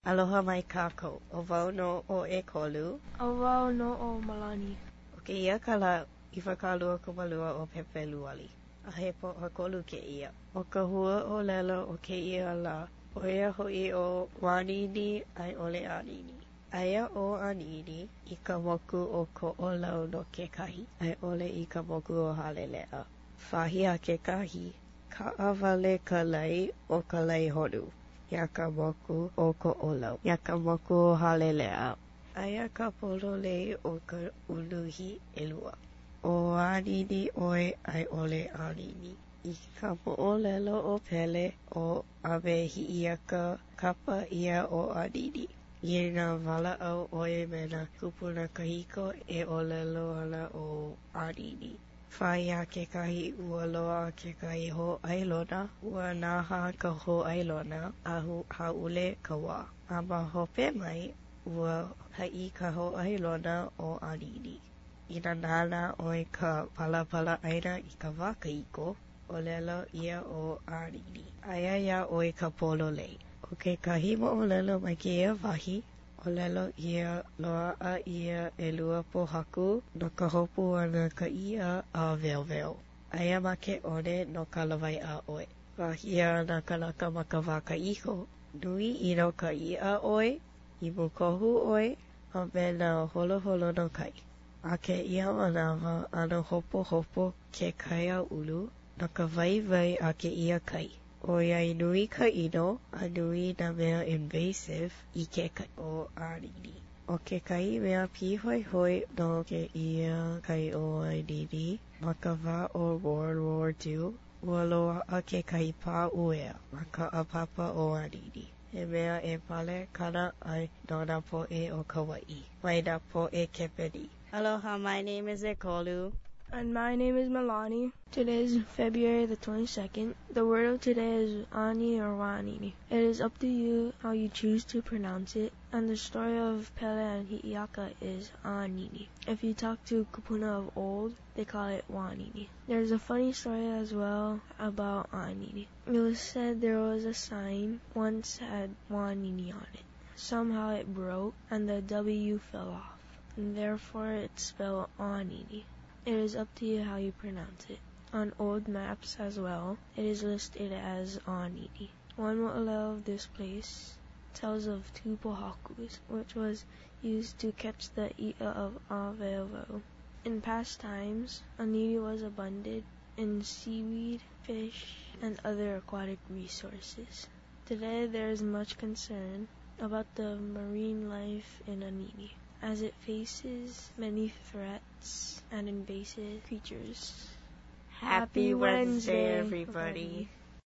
Aloha mai kākou, o wau no o e kolu. O wau no o Malani. O ke ia ka la I whakalua kumalua o Pepe Luali. A he po a kolu ke ia. O ka hua o lela o ke ia la, o ea hoi o Wanini ai ole Anini. Aia o Anini I ka moku o ko olau no ke kahi, ai ole I ka moku o Halelea. Whahia ke kahi, ka awale ka lai o ka lai honu. Ia ka moku o ko olau. Ia ka moku o Halelea. Aia ka polo lei o ka uluhi elua. O Anini oe ai ole Anini. I ka mo'olelo o pele o Awe Hi'iaka kapa ia o Anini. I nā wala au oe me nā kupuna kahiko e olelo ana o Anini. Whaia ke kahi ua loa ke kahi ho ailona, ua naha ka ho ailona, ahu haule ka wā. A ma hope mai, ua hai ka ho ailona o Anini. Ina nana oe ka palapala aina I ka wakaiko, o lelo ia o Anini. Aia ia oe ka polo lei. O ke kahima o lelo mai ke ia wahi, o lelo ia loa a ia e lua pohaku no ka hopu ana ka ia a veo. Aia ma ke one no ka lawai a oe. Wahia na kanaka ma ka waka iho. Nui ino ka ia oe, I mukohu oe, a me na holo no kai. A ke ia manawa ano hopo ke kai a ulu, no ka vai a ke ia kai. O iai nui ka ino, a nui na mea invasive I ke kai o Anini. O ke kai mea pihoi no ke ia kai o Anini, ma ka wā o World War II, ua loa a ke kai pā uea, ma ka apapa o Anini. He mea e pale kana ai no na po'e o Kauai, mai na po'e Kepeni. Aloha, my name is Ekolu. And my name is Malani. Today is February the 22nd. The word of today is Ani or Wanini. It is up to you how you choose to pronounce it. And the story of Pele and Hi'iaka is Anini. If you talk to Kupuna of old, they call it Wanini. There's a funny story as well about Anini. It was said there was a sign once had Wanini on it. Somehow it broke and the W fell off, and therefore it's spelled Anini. It is up to you how you pronounce it. On old maps as well, it is listed as Anini. One mo'olelo of this place tells of two pohakus, which was used to catch the i'a of Aweowo. In past times, Anini was abundant in seaweed, fish, and other aquatic resources. Today there is much concern about the marine life in Anini, as it faces many threats and invasive creatures. Happy Wednesday, everybody.